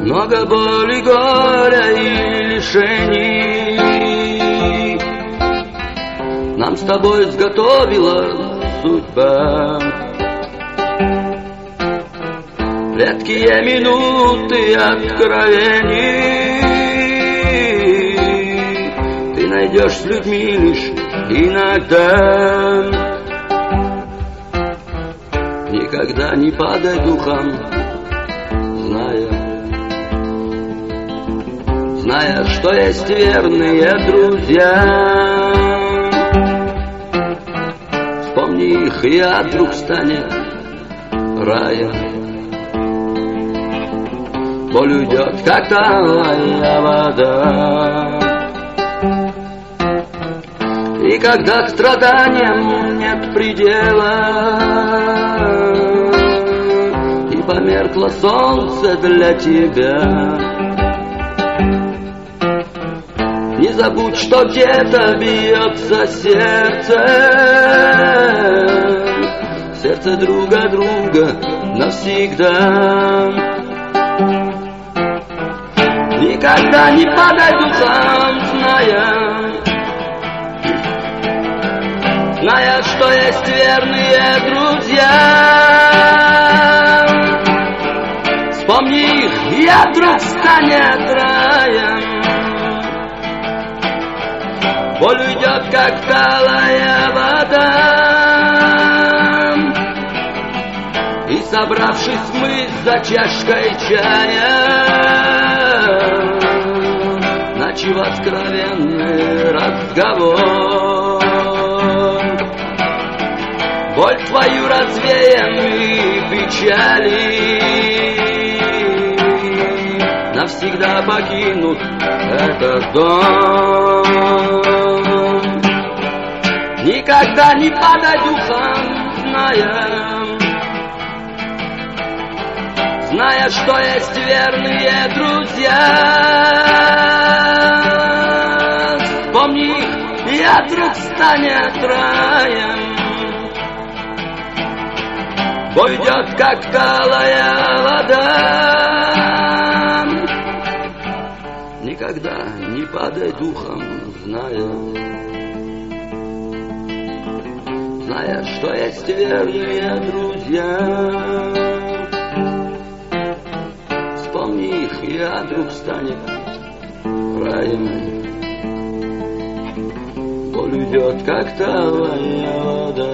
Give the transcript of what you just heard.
много боли, горя и лишений нам с тобой изготовила судьба. Редкие минуты откровений ты найдешь с людьми лишь иногда. Никогда не падай духом, зная, что есть верные друзья. Вспомни их, и вдруг станет раем. Боль уйдет, как талая вода. И когда к страданиям нет предела, и померкло солнце для тебя, не забудь, что где-то бьется сердце друга навсегда. Никогда не падай духом, зная, что есть верные друзья. Вспомни их, и вдруг станет раем. Боль уйдет, как талая вода. И собравшись мы за чашкой чая, начав откровенный разговор, боль твою развеем и печали навсегда покинут этот дом. Никогда не падай духом, зная, что есть верные друзья. Вспомни их, и вдруг станет раем. Боль идет, как талая вода. Никогда не падай духом, зная, что есть верные друзья. Вспомни их, и вдруг станет раем. Боль уйдет, как талая вода.